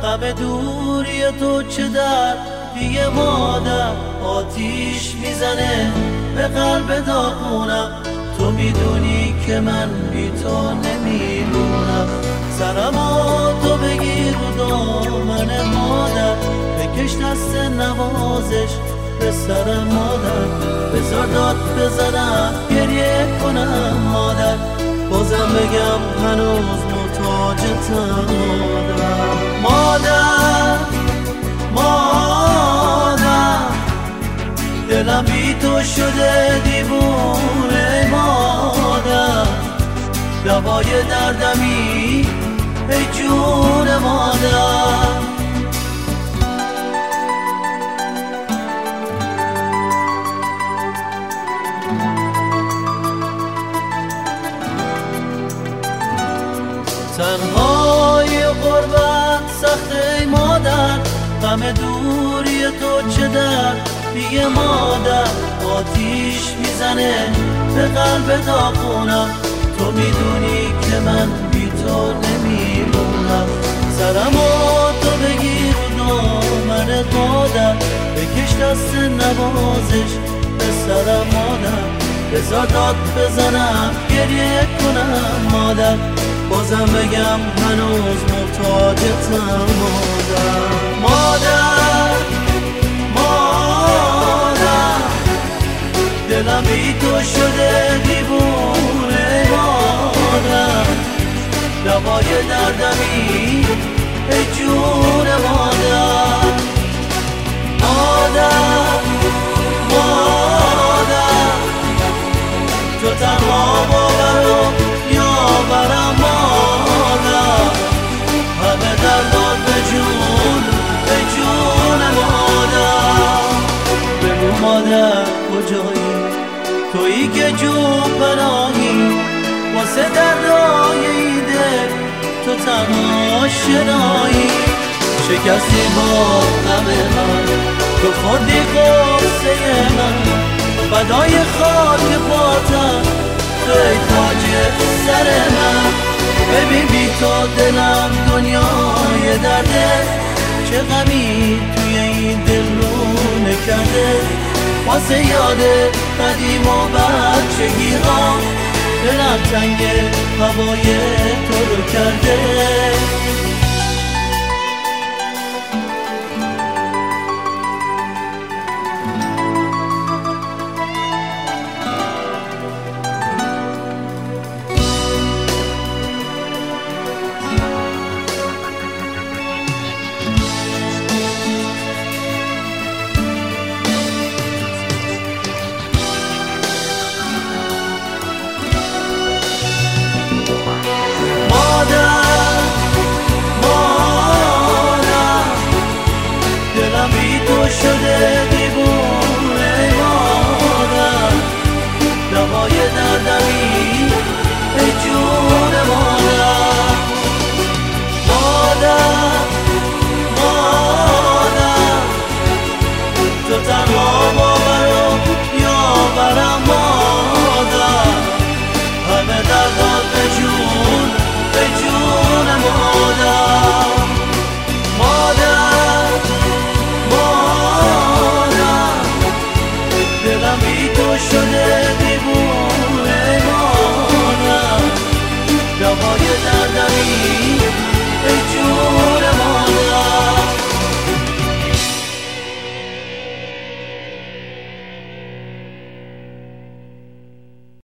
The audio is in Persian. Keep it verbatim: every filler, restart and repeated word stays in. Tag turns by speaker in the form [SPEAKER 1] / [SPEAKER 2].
[SPEAKER 1] غم دوری تو چه در دیگه مادر آتیش میزنه به قلب داغونم. تو میدونی که من بی تو نمیمونم. سرمو تو بگیر و دامن مادر، بکش دست نوازش به سر مادر. بذار داد بزنم گریه کنم مادر، بازم بگم هنوز محتاجتم مادر. مادر مادر دلم بی تو شده دیوونه مادر. دوای دردمی ای جون مادر. تنهای غربت سخته مادر، غم دوری تو چه در دیگه مادر آتیش میزنه به قلب داغونم. تو میدونی که من بی تو نمیمونم. سرمو تو بگیر و دامن مادر، بکش دست نوازش به سر مادر. بذار داد بزنم گریه کنم مادر، بازم بگم هنوز محتاجتم مادر. مادر مادر دلم بی تو شده دیوونه مادر. دوای دردمی ای جون مادر. مادر مادر تو تنها باور و یاورم مادر. همه دردات به جون به جون مادر. بگو مادر کجایی، تویی که جون پناهی واسه دردای ایده. تو تنها شنایی شکستی با غم من، تو خوردی قصه من. فدای خاک پاتم توی تاج سر من. ببین بی تو دلم دنیای درده، چه غمی توی این دل رو نکرده. واسه یاد قدیم و بچگی ها دلم تنگ هوای تو رو کرده. شده دیوونه مادر. دوای دردمی ای جون مادر. مادر مادر تو تنها باور و یاورم مادر. همه دردات به جون به جون مادر. مادر دلم بی تو شده دیوونه مادر. دوای